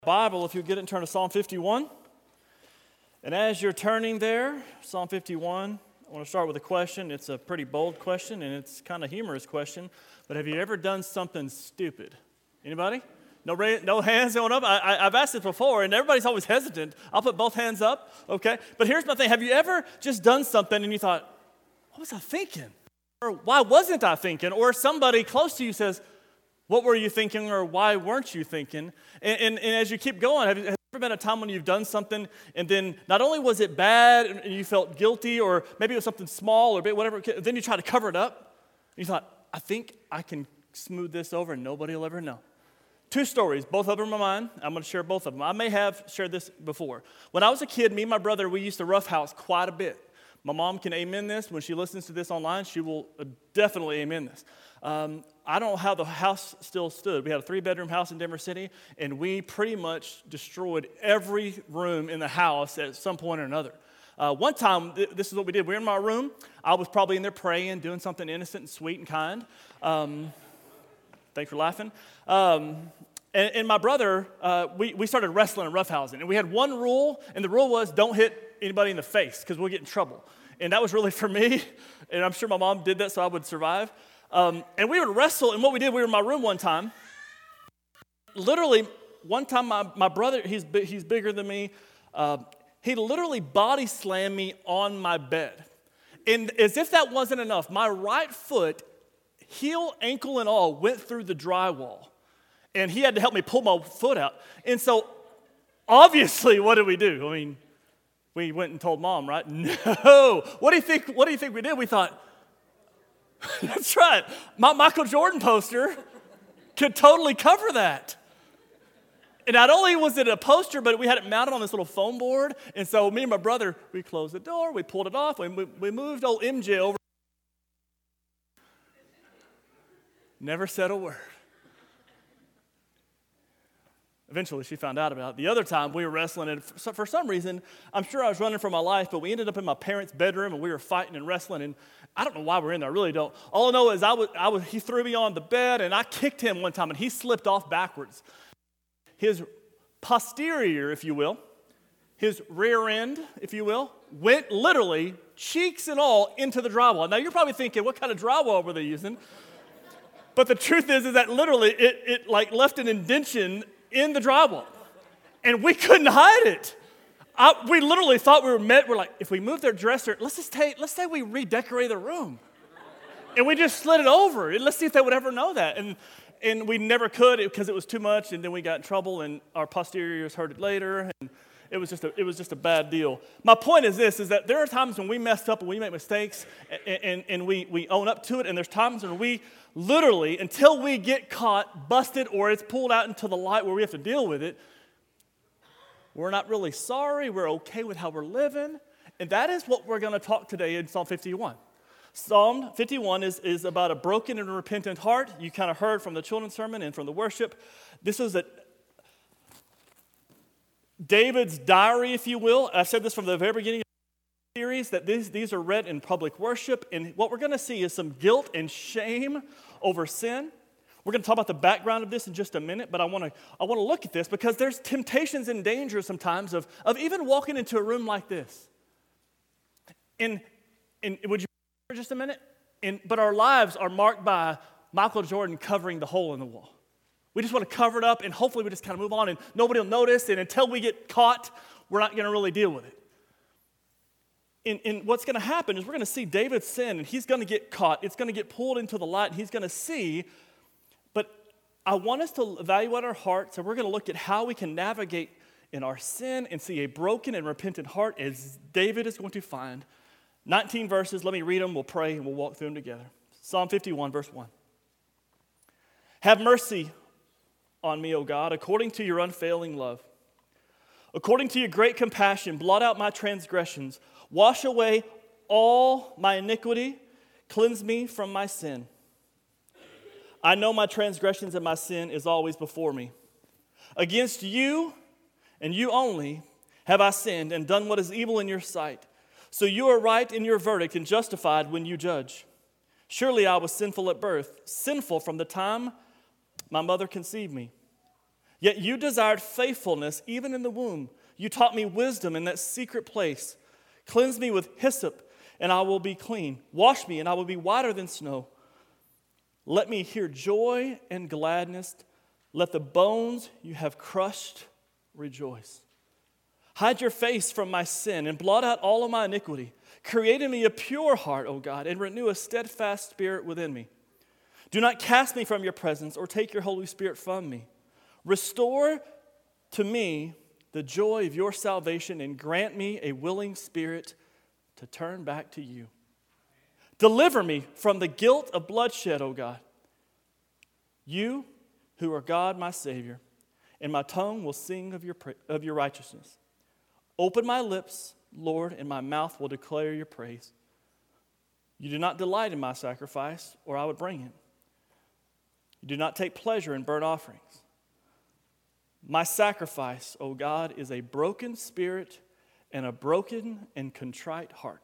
Bible, if you get it and turn to Psalm 51. And as you're turning there, Psalm 51, I want to start with a question. It's a pretty bold question, and it's kind of humorous question. But have you ever done something stupid? Anybody? No hands going up? I've asked this before, and everybody's always hesitant. I'll put both hands up, okay? But here's my thing. Have you ever just done something and you thought, what was I thinking? Or why wasn't I thinking? Or somebody close to you says, what were you thinking, or why weren't you thinking? And as you keep going, has there ever been a time when you've done something and then not only was it bad and you felt guilty, or maybe it was something small or big, whatever, then you try to cover it up, and you thought, I think I can smooth this over and nobody will ever know. Two stories, both of them are mine. I'm going to share both of them. I may have shared this before. When I was a kid, me and my brother, we used to roughhouse quite a bit. My mom can amen this. When she listens to this online, she will definitely amen this. I don't know how the house still stood. We had a 3-bedroom house in Denver City, and we pretty much destroyed every room in the house at some point or another. One time, this is what we did. We were in my room. I was probably in there praying, doing something innocent and sweet and kind. Thanks for laughing. And my brother, we started wrestling and roughhousing. And we had one rule, and the rule was don't hit anybody in the face because we'll get in trouble. And that was really for me, and I'm sure my mom did that so I would survive. And we would wrestle, and what we did, we were in my room one time. Literally, one time my brother, he's bigger than me, he literally body slammed me on my bed. And as if that wasn't enough, my right foot, heel, ankle, and all, went through the drywall. And he had to help me pull my foot out. And so, obviously, what did we do? I mean, we went and told Mom, right? No. What do you think we did? We thought, that's right. My Michael Jordan poster could totally cover that. And not only was it a poster, but we had it mounted on this little foam board. And so me and my brother, we closed the door, we pulled it off, we moved old MJ over. Never said a word. Eventually, she found out about it. The other time, we were wrestling, and for some reason, I'm sure I was running for my life, but we ended up in my parents' bedroom, and we were fighting and wrestling, and I don't know why we're in there. I really don't. All I know is he threw me on the bed, and I kicked him one time, and he slipped off backwards. His posterior, if you will, his rear end, if you will, went literally, cheeks and all, into the drywall. Now, you're probably thinking, what kind of drywall were they using? But the truth is that literally, it like left an indentation in the drywall, and we couldn't hide it. We literally thought we're like, if we move their dresser, let's say we redecorate the room, and we just slid it over, and let's see if they would ever know that. And we never could because it was too much, and then we got in trouble, and our posteriors hurt it later, and it was just a bad deal. My point is this: is that there are times when we messed up and we make mistakes, and we own up to it, and there's times when we literally, until we get caught, busted, or it's pulled out into the light where we have to deal with it, we're not really sorry. We're okay with how we're living. And that is what we're going to talk today in Psalm 51. Psalm 51 is about a broken and repentant heart. You kind of heard from the children's sermon and from the worship. This is David's diary, if you will. I said this from the very beginning of the series, that these are read in public worship. And what we're going to see is some guilt and shame over sin. We're going to talk about the background of this in just a minute, but I want to look at this because there's temptations and dangers sometimes of even walking into a room like this. And would you for just a minute? But our lives are marked by Michael Jordan covering the hole in the wall. We just want to cover it up, and hopefully we just kind of move on, and nobody will notice, and until we get caught, we're not going to really deal with it. And what's going to happen is we're going to see David's sin, and he's going to get caught. It's going to get pulled into the light, and he's going to see. But I want us to evaluate our hearts, and we're going to look at how we can navigate in our sin and see a broken and repentant heart as David is going to find. 19 verses, let me read them, we'll pray, and we'll walk through them together. Psalm 51, verse 1. Have mercy on me, O God, according to your unfailing love. According to your great compassion, blot out my transgressions. Wash away all my iniquity. Cleanse me from my sin. I know my transgressions and my sin is always before me. Against you and you only have I sinned and done what is evil in your sight. So you are right in your verdict and justified when you judge. Surely I was sinful at birth, sinful from the time my mother conceived me. Yet you desired faithfulness even in the womb. You taught me wisdom in that secret place. Cleanse me with hyssop, and I will be clean. Wash me, and I will be whiter than snow. Let me hear joy and gladness. Let the bones you have crushed rejoice. Hide your face from my sin and blot out all of my iniquity. Create in me a pure heart, O God, and renew a steadfast spirit within me. Do not cast me from your presence or take your Holy Spirit from me. Restore to me the joy of your salvation and grant me a willing spirit to turn back to you. Deliver me from the guilt of bloodshed, O God. You who are God, my Savior, and my tongue will sing of your righteousness. Open my lips, Lord, and my mouth will declare your praise. You do not delight in my sacrifice, or I would bring it. You do not take pleasure in burnt offerings. My sacrifice, O God, is a broken spirit and a broken and contrite heart.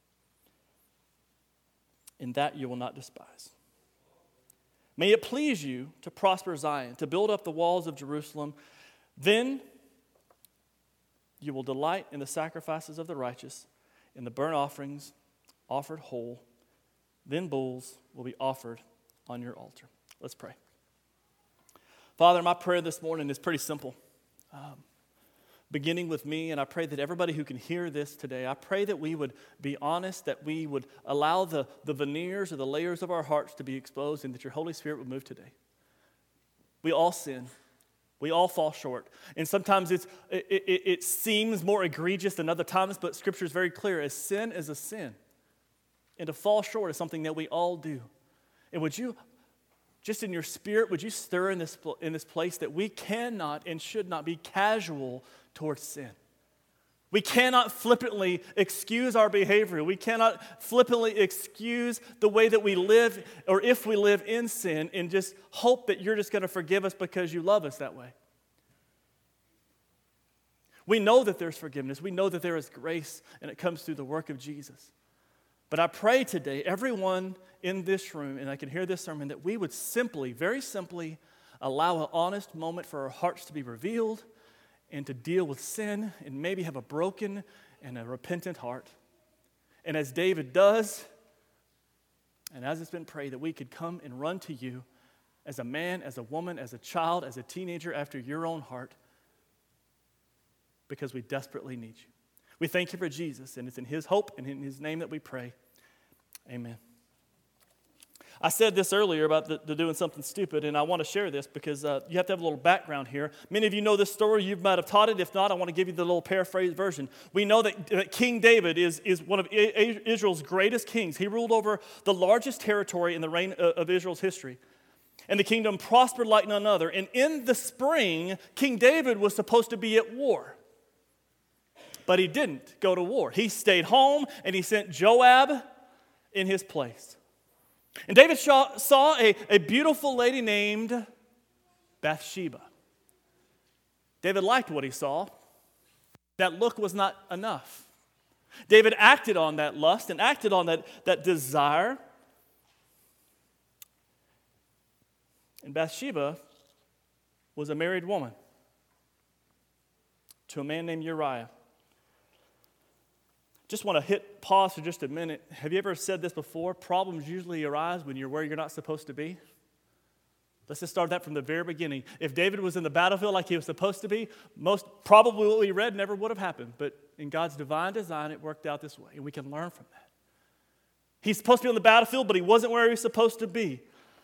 And that you will not despise. May it please you to prosper Zion, to build up the walls of Jerusalem. Then you will delight in the sacrifices of the righteous, in the burnt offerings offered whole. Then bulls will be offered on your altar. Let's pray. Father, my prayer this morning is pretty simple. Beginning with me, and I pray that everybody who can hear this today, I pray that we would be honest, that we would allow the veneers or the layers of our hearts to be exposed, and that your Holy Spirit would move today. We all sin. We all fall short. And sometimes it seems more egregious than other times, but Scripture is very clear. As sin is a sin. And to fall short is something that we all do. And would you, just in your spirit, would you stir in this place that we cannot and should not be casual towards sin. We cannot flippantly excuse our behavior. We cannot flippantly excuse the way that we live, or if we live in sin, and just hope that you're just going to forgive us because you love us that way. We know that there's forgiveness. We know that there is grace, and it comes through the work of Jesus. But I pray today, everyone in this room, and I can hear this sermon, that we would simply, very simply, allow an honest moment for our hearts to be revealed and to deal with sin and maybe have a broken and a repentant heart. And as David does, and as it's been prayed, that we could come and run to you as a man, as a woman, as a child, as a teenager after your own heart, because we desperately need you. We thank you for Jesus, and it's in his hope and in his name that we pray. Amen. I said this earlier about the doing something stupid, and I want to share this because you have to have a little background here. Many of you know this story. You might have taught it. If not, I want to give you the little paraphrased version. We know that King David is one of Israel's greatest kings. He ruled over the largest territory in the reign of Israel's history. And the kingdom prospered like none other. And in the spring, King David was supposed to be at war. But he didn't go to war. He stayed home, and he sent Joab in his place. And David saw a beautiful lady named Bathsheba. David liked what he saw. That look was not enough. David acted on that lust and acted on that desire. And Bathsheba was a married woman to a man named Uriah. Just want to hit pause for just a minute. Have you ever said this before? Problems usually arise when you're where you're not supposed to be. Let's just start that from the very beginning. If David was in the battlefield like he was supposed to be, most probably what we read never would have happened. But in God's divine design, it worked out this way, and we can learn from that. He's supposed to be on the battlefield, but he wasn't where he was supposed to be.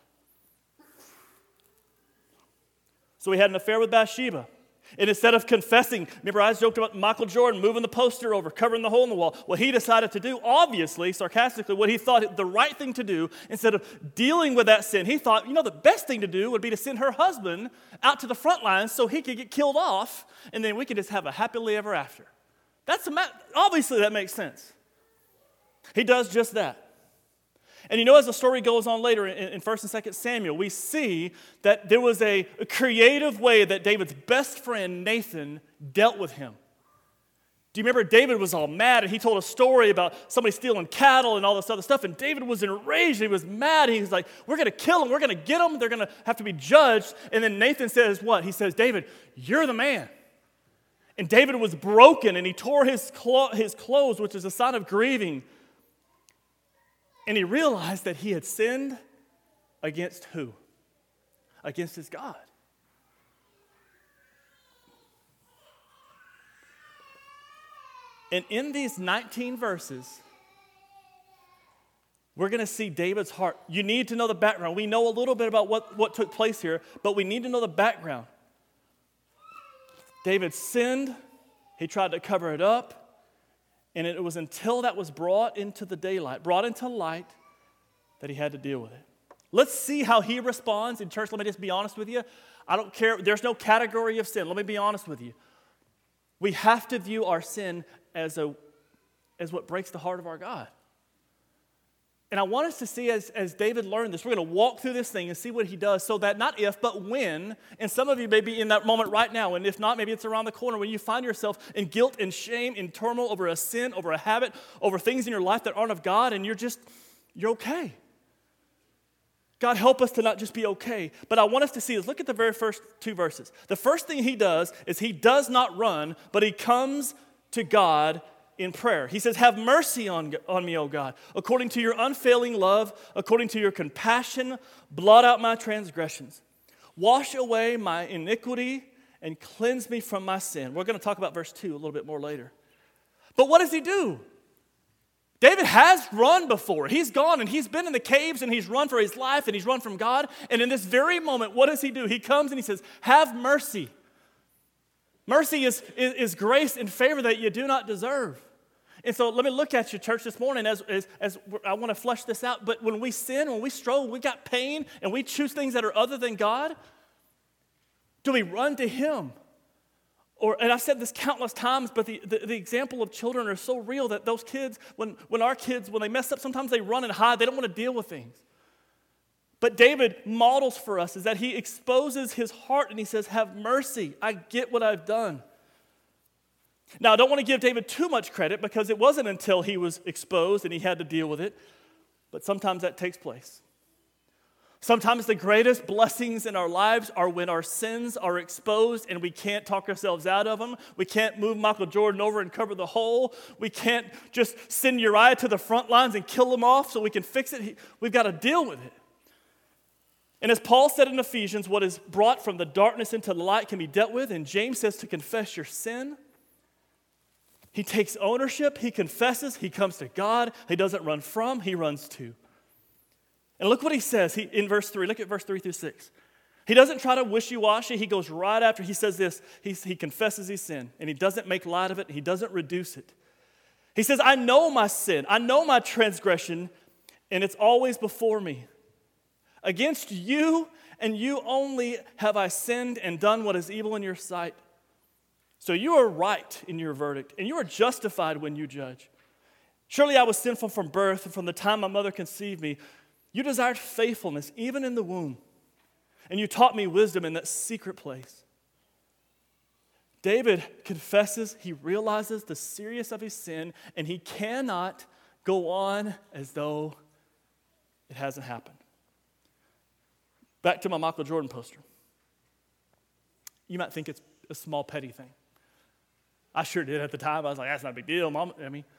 So he had an affair with Bathsheba. And instead of confessing, remember I joked about Michael Jordan moving the poster over, covering the hole in the wall. What he decided to do, obviously, sarcastically, what he thought the right thing to do, instead of dealing with that sin, he thought, the best thing to do would be to send her husband out to the front lines so he could get killed off, and then we could just have a happily ever after. Obviously, that makes sense. He does just that. And as the story goes on later in 1 and 2 Samuel, we see that there was a creative way that David's best friend, Nathan, dealt with him. Do you remember David was all mad and he told a story about somebody stealing cattle and all this other stuff, and David was enraged. He was mad. He was like, we're going to kill them. We're going to get them. They're going to have to be judged. And then Nathan says what? He says, David, you're the man. And David was broken and he tore his clothes, which is a sign of grieving. And he realized that he had sinned against who? Against his God. And in these 19 verses, we're going to see David's heart. You need to know the background. We know a little bit about what took place here, but we need to know the background. David sinned. He tried to cover it up. And it was until that was brought into the daylight, brought into light, that he had to deal with it. Let's see how he responds. In church, let me just be honest with you. I don't care. There's no category of sin. Let me be honest with you. We have to view our sin as what breaks the heart of our God. And I want us to see as David learned this, we're going to walk through this thing and see what he does so that not if, but when, and some of you may be in that moment right now, and if not, maybe it's around the corner when you find yourself in guilt and shame, in turmoil over a sin, over a habit, over things in your life that aren't of God, and you're okay. God, help us to not just be okay. But I want us to see this. Look at the very first two verses. The first thing he does is he does not run, but he comes to God in prayer. He says, have mercy on me, O God, according to your unfailing love, according to your compassion, blot out my transgressions. Wash away my iniquity and cleanse me from my sin. We're going to talk about verse 2 a little bit more later. But what does he do? David has run before. He's gone and he's been in the caves and he's run for his life and he's run from God. And in this very moment, what does he do? He comes and he says, have mercy. Mercy is grace and favor that you do not deserve. And so let me look at you, church, this morning as I want to flesh this out. But when we sin, when we struggle, we got pain, and we choose things that are other than God, do we run to him? And I've said this countless times, but the example of children are so real that those kids, when they mess up, sometimes they run and hide. They don't want to deal with things. But David models for us is that he exposes his heart and he says, have mercy. I get what I've done. Now, I don't want to give David too much credit because it wasn't until he was exposed and he had to deal with it. But sometimes that takes place. Sometimes the greatest blessings in our lives are when our sins are exposed and we can't talk ourselves out of them. We can't move Michael Jordan over and cover the hole. We can't just send Uriah to the front lines and kill him off so we can fix it. We've got to deal with it. And as Paul said in Ephesians, what is brought from the darkness into the light can be dealt with. And James says to confess your sin. He takes ownership. He confesses. He comes to God. He doesn't run from. He runs to. And look what he says in verse 3. Look at verse 3 through 6. He doesn't try to wishy-washy. He goes right after. He says this. He confesses his sin, and he doesn't make light of it. He doesn't reduce it. He says, I know my sin. I know my transgression, and it's always before me. Against you and you only have I sinned and done what is evil in your sight. So you are right in your verdict, and you are justified when you judge. Surely I was sinful from birth, and from the time my mother conceived me. You desired faithfulness even in the womb, and you taught me wisdom in that secret place. David confesses, he realizes the seriousness of his sin, and he cannot go on as though it hasn't happened. Back to my Michael Jordan poster. You might think it's a small, petty thing. I sure did at the time. I was like, that's not a big deal, Mom.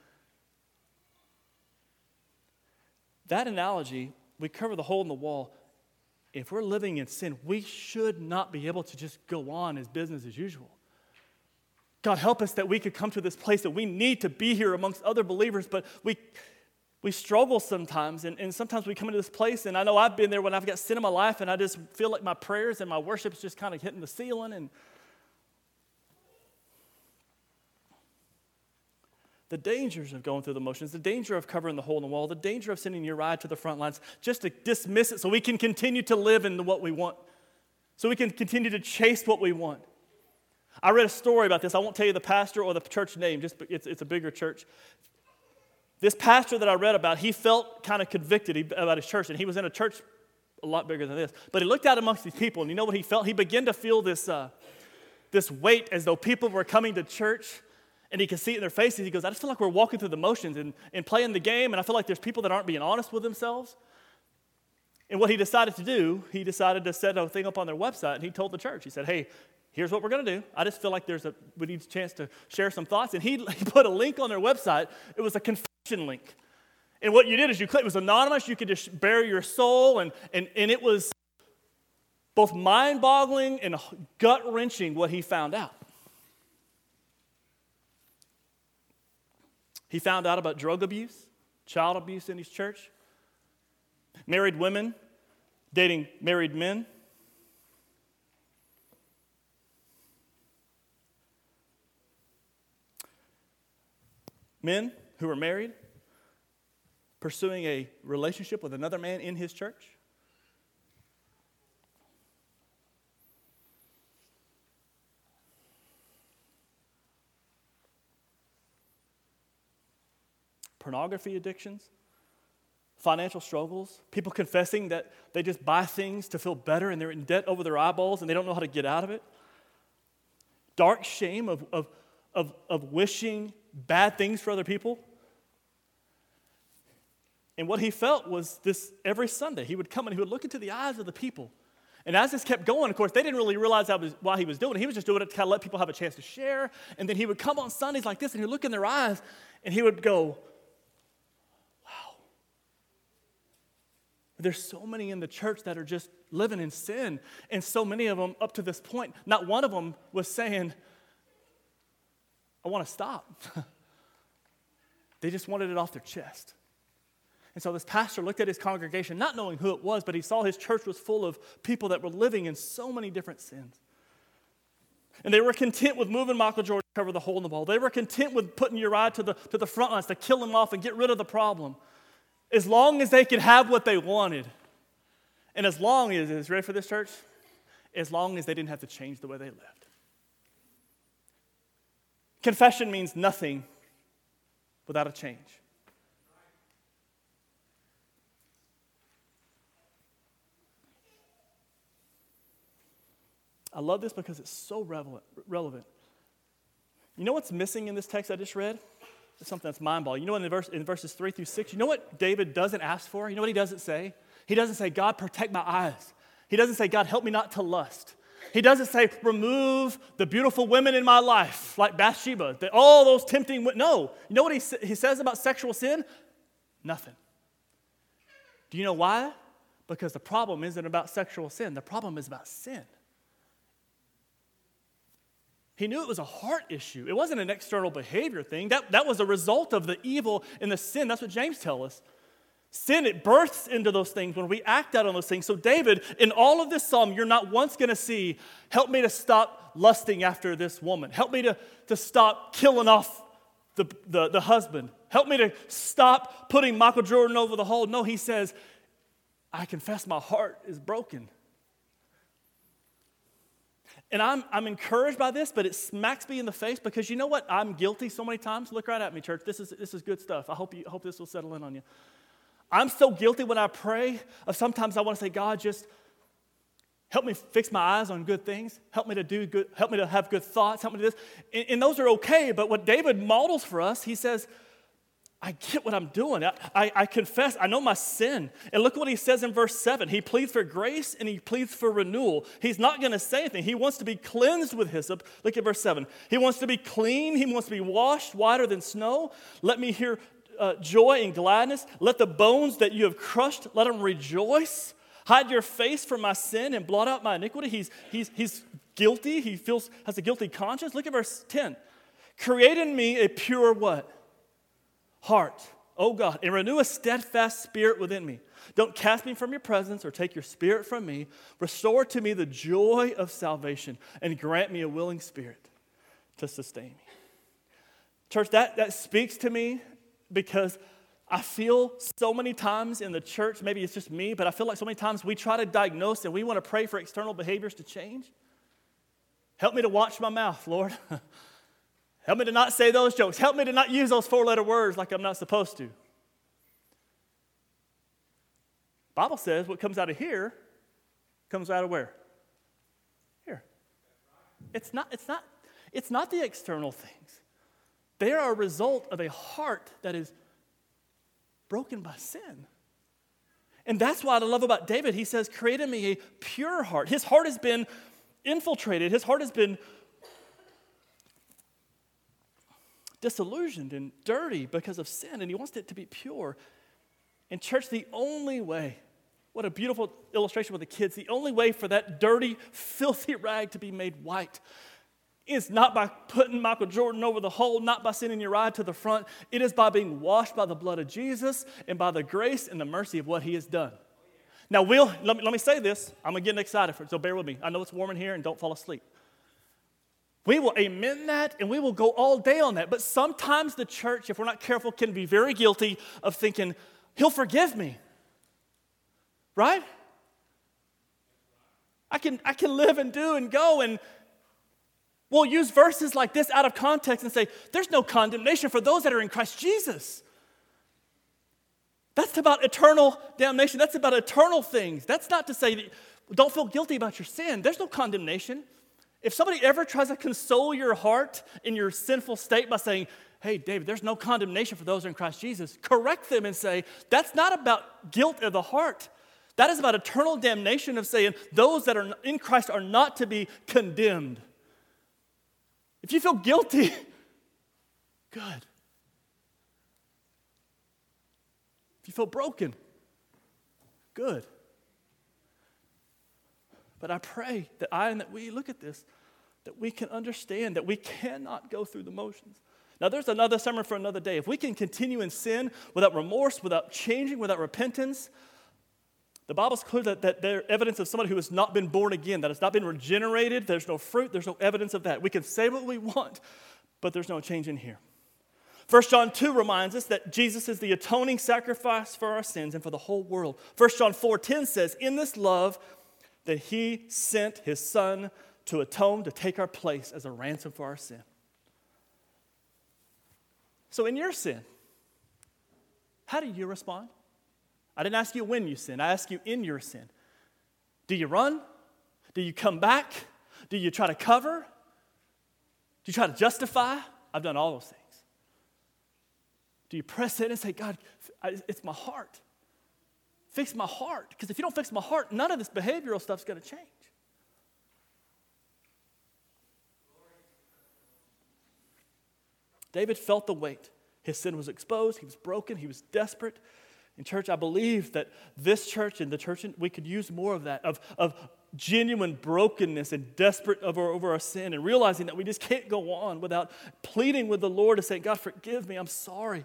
That analogy, we cover the hole in the wall. If we're living in sin, we should not be able to just go on as business as usual. God, help us that we could come to this place that we need to be here amongst other believers, but we struggle sometimes, and sometimes we come into this place, and I know I've been there when I've got sin in my life, and I just feel like my prayers and my worship is just kind of hitting the ceiling, and the dangers of going through the motions, the danger of covering the hole in the wall, the danger of sending Uriah to the front lines, just to dismiss it so we can continue to live in what we want, so we can continue to chase what we want. I read a story about this. I won't tell you the pastor or the church name, just it's a bigger church. This pastor that I read about, he felt kind of convicted about his church, and he was in a church a lot bigger than this. But he looked out amongst these people, and you know what he felt? He began to feel this weight as though people were coming to church, And he can see it in their faces. He goes, I just feel like we're walking through the motions and playing the game, and I feel like there's people that aren't being honest with themselves. And what he decided to do, he decided to set a thing up on their website, and he told the church, he said, hey, here's what we're going to do. I just feel like we need a chance to share some thoughts. And he put a link on their website. It was a confession link. And what you did is you clicked, it was anonymous. You could just bare your soul, and it was both mind-boggling and gut-wrenching what he found out. He found out about drug abuse, child abuse in his church, married women dating married men. Men who were married pursuing a relationship with another man in his church. Pornography addictions, financial struggles, people confessing that they just buy things to feel better and they're in debt over their eyeballs and they don't know how to get out of it. Dark shame of wishing bad things for other people. And what he felt was this: every Sunday he would come and he would look into the eyes of the people. And as this kept going, of course, they didn't really realize why he was doing it. He was just doing it to kind of let people have a chance to share. And then he would come on Sundays like this and he would look in their eyes and he would go, wow. There's so many in the church that are just living in sin. And so many of them, up to this point, not one of them was saying, I want to stop. They just wanted it off their chest. And so this pastor looked at his congregation, not knowing who it was, but he saw his church was full of people that were living in so many different sins. And they were content with moving Michael Jordan to cover the hole in the ball. They were content with putting Uriah to the front lines to kill him off and get rid of the problem, as long as they could have what they wanted. And as long as, is ready for this, church? As long as they didn't have to change the way they lived. Confession means nothing without a change. I love this because it's so relevant. You know what's missing in this text I just read? It's something that's mind-boggling. You know what, in verses 3 through 6, you know what David doesn't ask for? You know what he doesn't say? He doesn't say, God, protect my eyes. He doesn't say, God, help me not to lust. He doesn't say, remove the beautiful women in my life, like Bathsheba, all those tempting women. No. You know what he says about sexual sin? Nothing. Do you know why? Because the problem isn't about sexual sin. The problem is about sin. He knew it was a heart issue. It wasn't an external behavior thing. That was a result of the evil and the sin. That's what James tells us. Sin, it births into those things when we act out on those things. So David, in all of this psalm, you're not once going to see, help me to stop lusting after this woman. Help me to stop killing off the husband. Help me to stop putting Michael Jordan over the hole. No, he says, I confess my heart is broken. And I'm encouraged by this, but it smacks me in the face because you know what? I'm guilty so many times. Look right at me, church. This is good stuff. I hope this will settle in on you. I'm so guilty when I pray of sometimes I want to say, God, just help me fix my eyes on good things. Help me to do good. Help me to have good thoughts. Help me to do this. And those are okay, but what David models for us, he says, I get what I'm doing. I confess. I know my sin. And look what he says in verse 7. He pleads for grace and he pleads for renewal. He's not going to say anything. He wants to be cleansed with hyssop. Look at verse 7. He wants to be clean. He wants to be washed whiter than snow. Let me hear joy and gladness. Let the bones that you have crushed, let them rejoice. Hide your face from my sin and blot out my iniquity. He's guilty. He has a guilty conscience. Look at verse 10. Create in me a pure what? Heart, oh God, and renew a steadfast spirit within me. Don't cast me from your presence or take your spirit from me. Restore to me the joy of salvation and grant me a willing spirit to sustain me. Church, that speaks to me because I feel so many times in the church, maybe it's just me, but I feel like so many times we try to diagnose and we want to pray for external behaviors to change. Help me to watch my mouth, Lord. Help me to not say those jokes. Help me to not use those 4-letter words like I'm not supposed to. Bible says what comes out of here comes out of where? Here. It's not the external things. They are a result of a heart that is broken by sin. And that's what I love about David. He says, create in me a pure heart. His heart has been infiltrated. His heart has been disillusioned and dirty because of sin, and he wants it to be pure. In church, the only way, what a beautiful illustration with the kids, the only way for that dirty, filthy rag to be made white is not by putting Michael Jordan over the hole, not by sending Uriah to the front. It is by being washed by the blood of Jesus and by the grace and the mercy of what he has done. Now, let me say this. I'm getting excited for it, so bear with me. I know it's warm in here, and don't fall asleep. We will amen that, and we will go all day on that. But sometimes the church, if we're not careful, can be very guilty of thinking, he'll forgive me. Right? I can live and do and go, and we'll use verses like this out of context and say, there's no condemnation for those that are in Christ Jesus. That's about eternal damnation. That's about eternal things. That's not to say that don't feel guilty about your sin. There's no condemnation. If somebody ever tries to console your heart in your sinful state by saying, hey, David, there's no condemnation for those in Christ Jesus, correct them and say, that's not about guilt of the heart. That is about eternal damnation of saying those that are in Christ are not to be condemned. If you feel guilty, good. If you feel broken, good. But I pray that we look at this, that we can understand that we cannot go through the motions. Now, there's another sermon for another day. If we can continue in sin without remorse, without changing, without repentance, the Bible's clear that there's evidence of somebody who has not been born again, that has not been regenerated. There's no fruit. There's no evidence of that. We can say what we want, but there's no change in here. 1 John 2 reminds us that Jesus is the atoning sacrifice for our sins and for the whole world. 1 John 4:10 says, in this love that he sent his son to atone, to take our place as a ransom for our sin. So in your sin, how do you respond? I didn't ask you when you sin. I asked you in your sin. Do you run? Do you come back? Do you try to cover? Do you try to justify? I've done all those things. Do you press in and say, God, it's my heart. Fix my heart. Because if you don't fix my heart, none of this behavioral stuff's going to change. David felt the weight. His sin was exposed. He was broken. He was desperate. In church, I believe that this church and the church, we could use more of that, of genuine brokenness and desperate over our sin and realizing that we just can't go on without pleading with the Lord to say, God, forgive me. I'm sorry.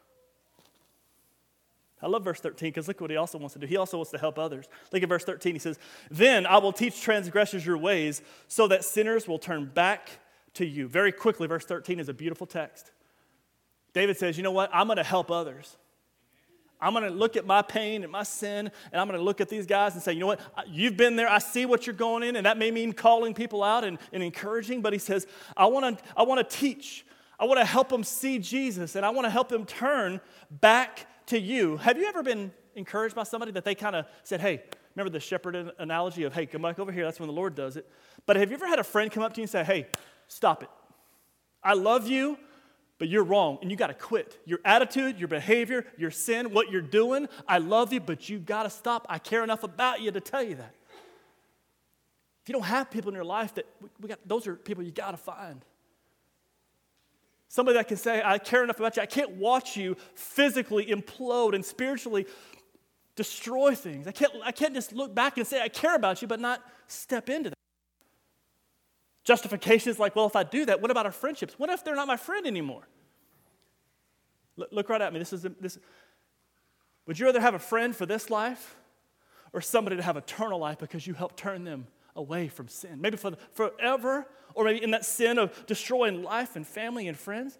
I love verse 13 because look what he also wants to do. He also wants to help others. Look at verse 13. He says, then I will teach transgressors your ways so that sinners will turn back to you. Very quickly, verse 13 is a beautiful text. David says, you know what? I'm going to help others. I'm going to look at my pain and my sin, and I'm going to look at these guys and say, you know what? You've been there. I see what you're going in, and that may mean calling people out and encouraging, but he says, I want to teach. I want to help them see Jesus, and I want to help them turn back to you. Have you ever been encouraged by somebody that they kind of said, hey, remember the shepherd analogy of, hey, come back over here. That's when the Lord does it. But have you ever had a friend come up to you and say, hey, stop it. I love you, but you're wrong, and you got to quit. Your attitude, your behavior, your sin, what you're doing, I love you, but you got to stop. I care enough about you to tell you that. If you don't have people in your life that those are people you got to find. Somebody that can say, I care enough about you. I can't watch you physically implode and spiritually destroy things. I can't just look back and say, I care about you, but not step into that. Justification is like, well, if I do that, what about our friendships? What if they're not my friend anymore? Look right at me. This. Would you rather have a friend for this life or somebody to have eternal life because you helped turn them away from sin? Maybe for forever, or maybe in that sin of destroying life and family and friends.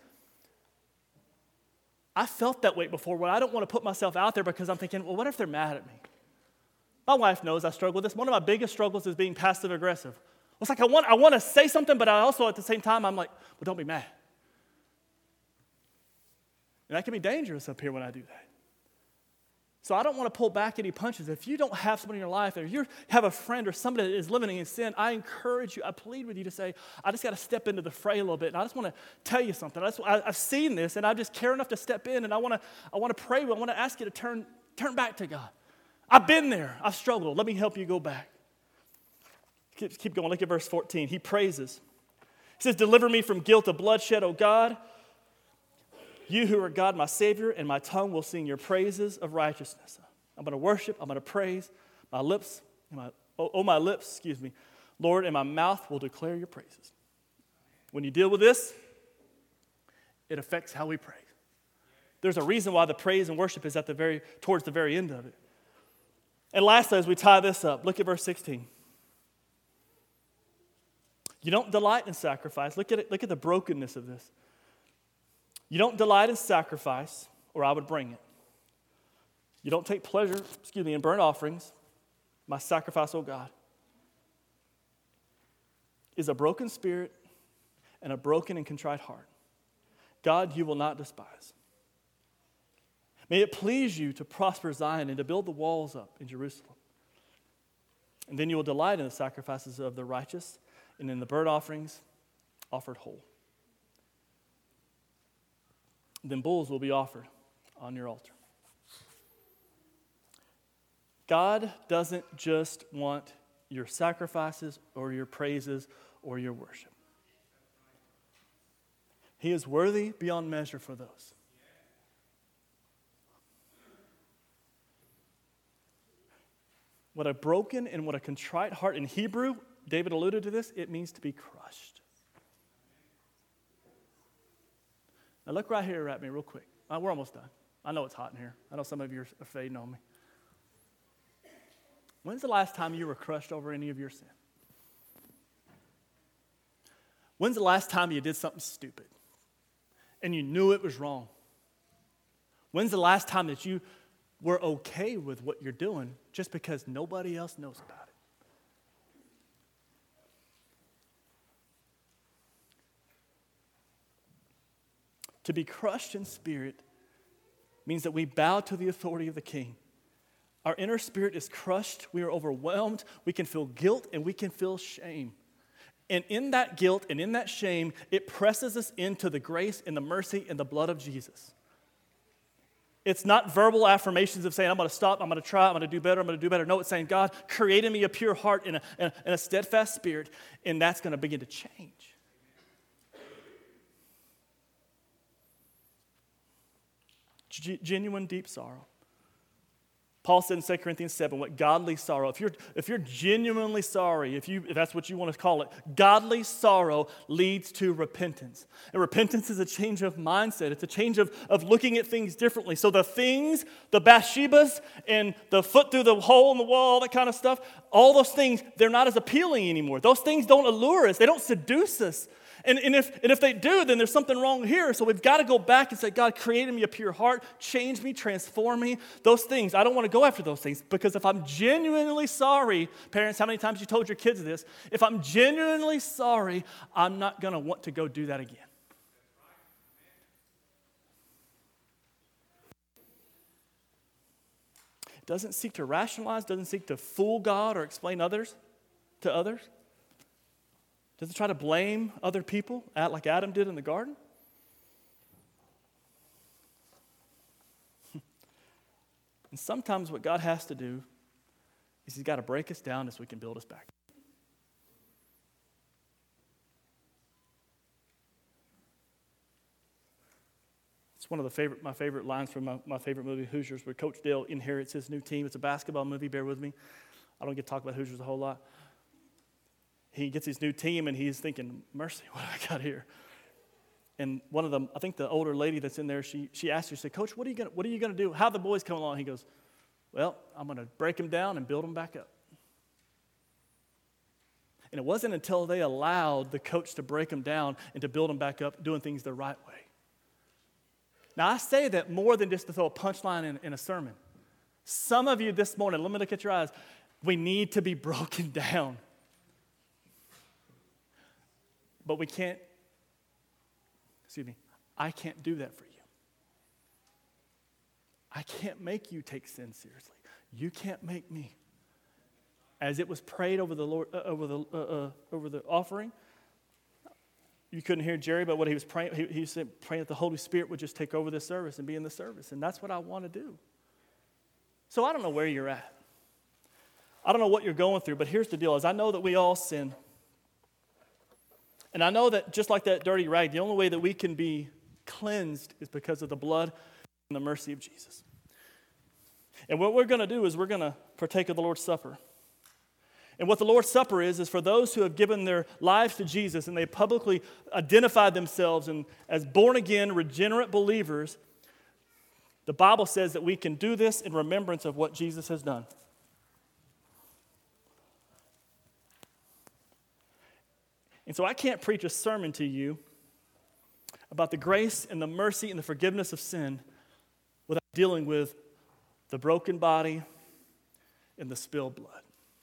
I felt that way before where I don't want to put myself out there because I'm thinking, well, what if they're mad at me? My wife knows I struggle with this. One of my biggest struggles is being passive aggressive. It's like I want to say something, but I also at the same time, I'm like, well, don't be mad. And that can be dangerous up here when I do that. So I don't want to pull back any punches. If you don't have somebody in your life, or you have a friend or somebody that is living in sin, I encourage you, I plead with you to say, I just got to step into the fray a little bit. And I just want to tell you something. I've seen this, and I just care enough to step in, and I want to pray. I want to ask you to turn back to God. I've been there. I've struggled. Let me help you go back. Keep going. Look at verse 14. He praises. He says, deliver me from guilt of bloodshed, O God. You who are God, my Savior, and my tongue will sing your praises of righteousness. I'm going to worship. I'm going to praise. My lips, my lips, Lord, and my mouth will declare your praises. When you deal with this, it affects how we pray. There's a reason why the praise and worship is towards the very end of it. And lastly, as we tie this up, look at verse 16. You don't delight in sacrifice. Look at it. Look at the brokenness of this. You don't delight in sacrifice, or I would bring it. You don't take pleasure, in burnt offerings. My sacrifice, O God, is a broken spirit and a broken and contrite heart. God, you will not despise. May it please you to prosper Zion and to build the walls up in Jerusalem. And then you will delight in the sacrifices of the righteous and in the burnt offerings offered whole. Then bulls will be offered on your altar. God doesn't just want your sacrifices or your praises or your worship. He is worthy beyond measure for those. What a broken and what a contrite heart, in Hebrew, David alluded to this, it means to be crushed. Now look right here at me real quick. We're almost done. I know it's hot in here. I know some of you are fading on me. When's the last time you were crushed over any of your sin? When's the last time you did something stupid and you knew it was wrong? When's the last time that you were okay with what you're doing just because nobody else knows about it? To be crushed in spirit means that we bow to the authority of the King. Our inner spirit is crushed. We are overwhelmed. We can feel guilt and we can feel shame. And in that guilt and in that shame, it presses us into the grace and the mercy and the blood of Jesus. It's not verbal affirmations of saying, I'm going to stop, I'm going to try, I'm going to do better, I'm going to do better. No, it's saying, God, create in me a pure heart and a steadfast spirit, and that's going to begin to change. Genuine, deep sorrow. Paul said in 2 Corinthians 7, what godly sorrow. If you're genuinely sorry, if that's what you want to call it, godly sorrow leads to repentance. And repentance is a change of mindset. It's a change of looking at things differently. So the things, the Bathshebas and the foot through the hole in the wall, all that kind of stuff, all those things, they're not as appealing anymore. Those things don't allure us. They don't seduce us. And if they do, then there's something wrong here. So we've got to go back and say, God, create in me a pure heart, change me, transform me. Those things, I don't want to go after those things, because if I'm genuinely sorry, parents, how many times you told your kids this? If I'm genuinely sorry, I'm not going to want to go do that again. It doesn't seek to rationalize, doesn't seek to fool God or explain others to others. Does it try to blame other people, like Adam did in the garden? And sometimes what God has to do is He's got to break us down so He can build us back. It's one of my favorite lines from my favorite movie, Hoosiers, where Coach Dale inherits his new team. It's a basketball movie, bear with me. I don't get to talk about Hoosiers a whole lot. He gets his new team, and he's thinking, mercy, what have I got here? And one of them, I think the older lady that's in there, she asked her, she said, Coach, what are you going to do? How the boys come along? He goes, well, I'm going to break them down and build them back up. And it wasn't until they allowed the coach to break them down and to build them back up, doing things the right way. Now, I say that more than just to throw a punchline in a sermon. Some of you this morning, let me look at your eyes, we need to be broken down. But I can't do that for you. I can't make you take sin seriously. You can't make me. As it was prayed over the Lord, over the offering, you couldn't hear Jerry, but what he was praying, he said, praying that the Holy Spirit would just take over this service and be in the service. And that's what I want to do. So I don't know where you're at. I don't know what you're going through, but here's the deal, is I know that we all sin. And I know that just like that dirty rag, the only way that we can be cleansed is because of the blood and the mercy of Jesus. And what we're going to do is we're going to partake of the Lord's Supper. And what the Lord's Supper is for those who have given their lives to Jesus and they publicly identified themselves as born-again, regenerate believers. The Bible says that we can do this in remembrance of what Jesus has done. And so I can't preach a sermon to you about the grace and the mercy and the forgiveness of sin without dealing with the broken body and the spilled blood.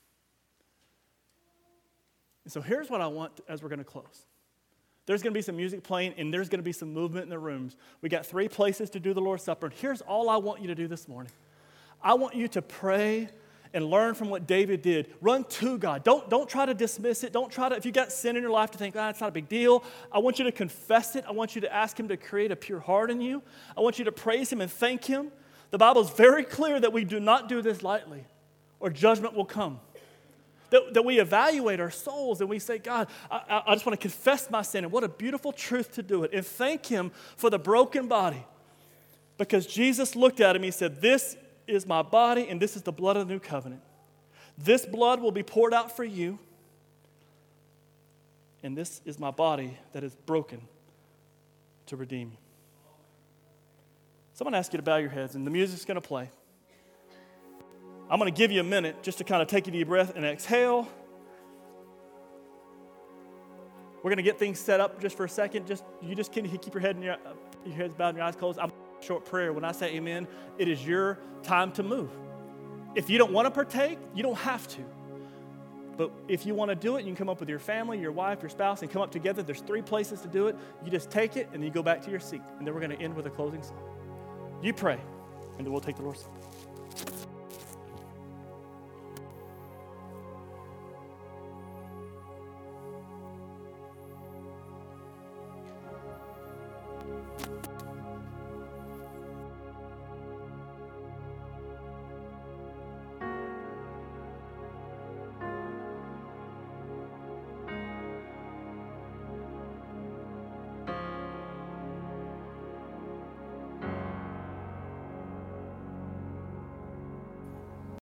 And so here's what I want as we're going to close. There's going to be some music playing, and there's going to be some movement in the rooms. We got 3 places to do the Lord's Supper. And here's all I want you to do this morning. I want you to pray and learn from what David did. Run to God. Don't try to dismiss it. Don't try to, if you got sin in your life, to think, it's not a big deal. I want you to confess it. I want you to ask him to create a pure heart in you. I want you to praise him and thank him. The Bible is very clear that we do not do this lightly, or judgment will come. That we evaluate our souls and we say, God, I just want to confess my sin. And what a beautiful truth to do it. And thank him for the broken body. Because Jesus looked at him, he said, this is my body and this is the blood of the new covenant. This blood will be poured out for you. And this is my body that is broken to redeem you. So I'm going to ask you to bow your heads and the music's going to play. I'm going to give you a minute just to kind of take a deep breath and exhale. We're going to get things set up just for a second. You just can keep your heads bowed and your eyes closed. I'm going to do a short prayer. When I say amen, it is your time to move. If you don't want to partake, you don't have to. But if you want to do it, you can come up with your family, your wife, your spouse, and come up together. There's 3 places to do it. You just take it, and then you go back to your seat. And then we're going to end with a closing song. You pray, and then we'll take the Lord's Supper.